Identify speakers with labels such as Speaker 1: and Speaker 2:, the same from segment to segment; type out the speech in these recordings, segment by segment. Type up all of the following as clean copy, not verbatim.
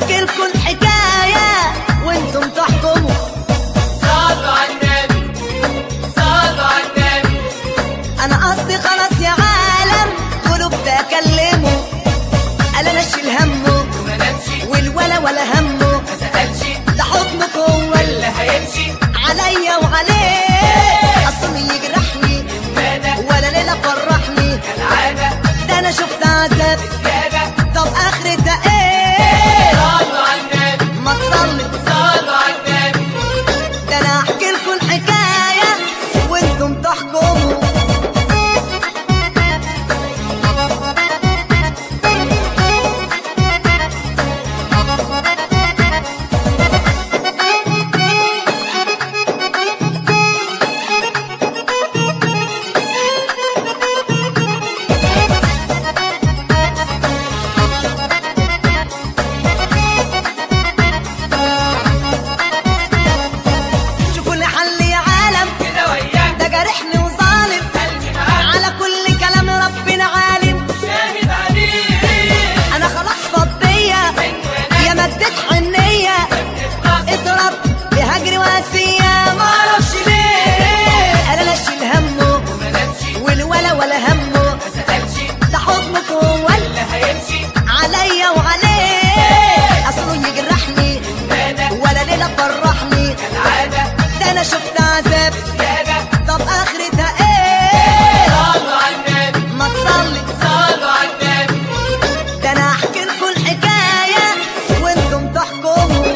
Speaker 1: احكي لكم الحكايه وانتم تحكموا.
Speaker 2: صلوا على النبي، صلوا على النبي.
Speaker 1: انا قصدي خلاص يا عالم قلوب تكلموا. قال انا اشيل همه
Speaker 2: وما نمشي
Speaker 1: والولا ولا همه،
Speaker 2: ما سألش
Speaker 1: ده حكمك هو
Speaker 2: اللي هيمشي
Speaker 1: عليا وعليه. اصله يجرحني ولا ليله فرحني
Speaker 2: كالعادة،
Speaker 1: ده انا شفت عذاب
Speaker 2: زيادة.
Speaker 1: طب اخرتها ايه؟
Speaker 2: صلوا على النبي،
Speaker 1: ما تصلي
Speaker 2: صلوا على النبي.
Speaker 1: ده انا احكي لكم الحكايه وانتم تحكموا. شوفوا لي حل يا عالم،
Speaker 2: كده وياك
Speaker 1: ده جارحني وظالم،
Speaker 2: قلبي معاك
Speaker 1: على كل كلام ربنا عالم.
Speaker 2: شاهد عليه.
Speaker 1: انا خلاص فضيه يا مدت حنيه، اضرب بهجري واسيه ما اعرفش ليه. قال انا اشيل همه
Speaker 2: وما نمشي
Speaker 1: والولا ولا همه،
Speaker 2: ما سألش
Speaker 1: ده حكمك هو
Speaker 2: اللي هيمشي
Speaker 1: عليا وعليه. اصله يجرحني ولا ليله فرحني
Speaker 2: كالعادة،
Speaker 1: ده انا شفت عذاب
Speaker 2: زيادة.
Speaker 1: طب اخرتها ايه؟
Speaker 2: صلوا على النبي،
Speaker 1: ما تصلي
Speaker 2: صلوا على النبي.
Speaker 1: ده انا احكي لكم الحكايه وانتم تحكموا.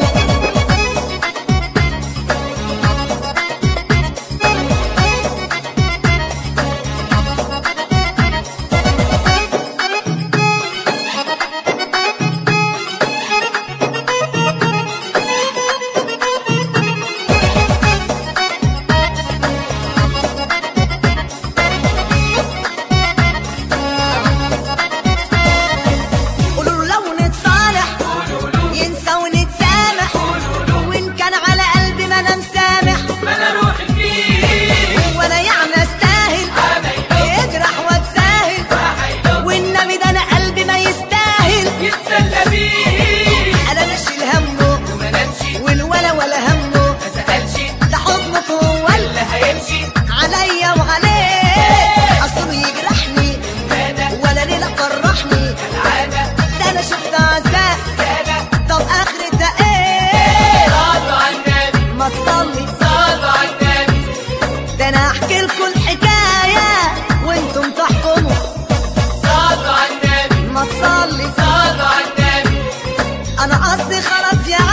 Speaker 1: قولوا له لو نتصالح ينسى ونتسامح، وان كان على قلبي ما انا مسامح.
Speaker 2: ما انا روحي فيه
Speaker 1: وانا يعني استاهل يجرح واتساهل، والنبي ده انا قلبي ما يستاهل.
Speaker 2: يتسلى بيه.
Speaker 1: انا اشيل همه
Speaker 2: وما نمشي
Speaker 1: والولا ولا همه،
Speaker 2: ما سألش
Speaker 1: ده حكمك هو
Speaker 2: اللي هيمشي
Speaker 1: عليا وعليه. اصله يجرحني ولا ليله فرحني
Speaker 2: كالعادة،
Speaker 1: ده انا شفت عذاب
Speaker 2: زيادة.
Speaker 1: طب اخرتها ايه؟
Speaker 2: صلوا على النبي،
Speaker 1: ما تصلي
Speaker 2: صلوا على النبي.
Speaker 1: ده انا احكي لكم الحكايه وانتم تحكموا.
Speaker 2: صلوا على النبي،
Speaker 1: ما تصلي
Speaker 2: صلوا على النبي.
Speaker 1: انا قصدي خلاص يا